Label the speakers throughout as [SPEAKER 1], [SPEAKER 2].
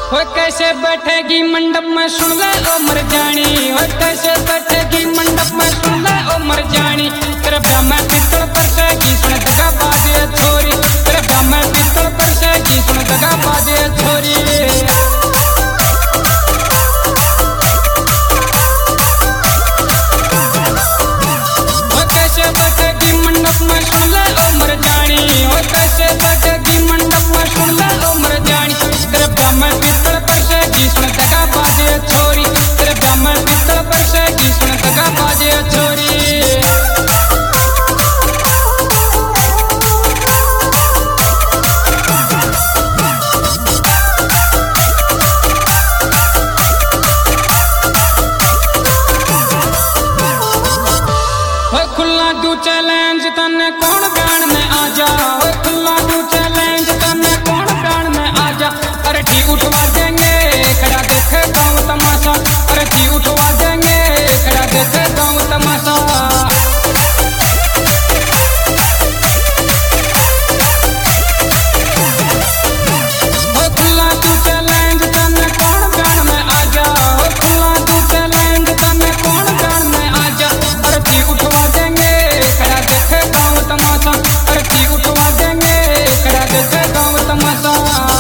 [SPEAKER 1] हो कैसे बैठेगी मंडप में सुन ले ओ मर जानी, हो कैसे बैठेगी मंडप में सुन ले ओ मर जानी। तेरे ब्याह में पित्तल परसेगी सुन दगा बाजे छोरी, तेरे ब्याह में पित्तल परसेगी सुन दगा बाजे छोरी। हो कैसे बैठेगी मंडप में सुन ले ओ मर जानी, हो कैसे बैठेगी मंडप में सुन ले ओ मर जानी। तेरे ब्याह में पित्तल परसेगी सुन दगा बाजे छोरी, तेरे ब्याह में पित्तल परसेगी सुन दगा बाजे छोरी। खुला तू चैलेंज तने कौन गान में आजा, खुला तू चैलेंज तने कौन गान में आजा। अरे टी उठवा देंगे खड़ा देखे गाँव तमाशा, अरे टी उठवा देंगे खड़ा देखे गाँव तमाशा। खुला तू चैलेंज तने कौन गान में आजा, खुला तू चैलेंज तने कौन गान में आजा। अरे टी उठवा देंगे खड़ा देखे गाँव तमाशा, अरे टी उठवा देंगे खड़ा देखे गाँव तमाशा।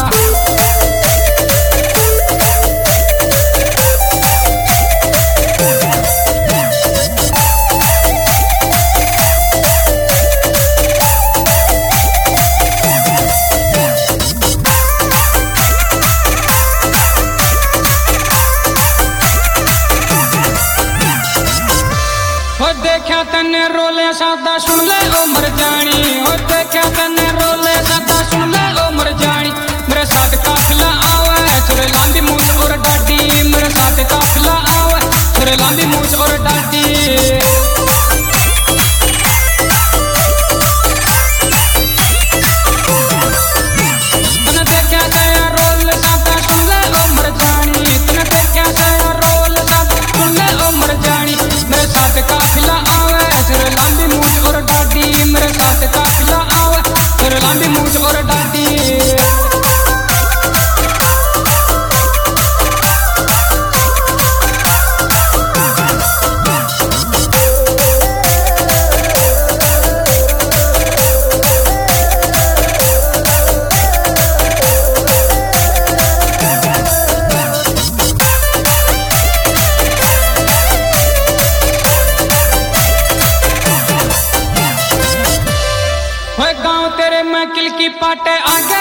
[SPEAKER 1] हो देखा तने रोले सादा सुन ले ओ मर जानी, हो देखा तने रोले सादा सुन ले ओ मर जानी। मेरे साथ काफिला आवे छोरे लांबी मूछ और डाडी, मेरे साथ काफिला आवे छोरे लांबी मूछ और डाडी। तने देखा गया रोल सादा सुन ले ओ मर जानी, तने देखा गया रोल सादा सुन ले ओ मर जानी। मेरे साथ काफिला आवे छोरे लांबी मूछ और डाडी, मेरे साथ काफिला आवे छोरे लांबी मूछ और डाडी। गाँव तेरे में किल की पाटे आगे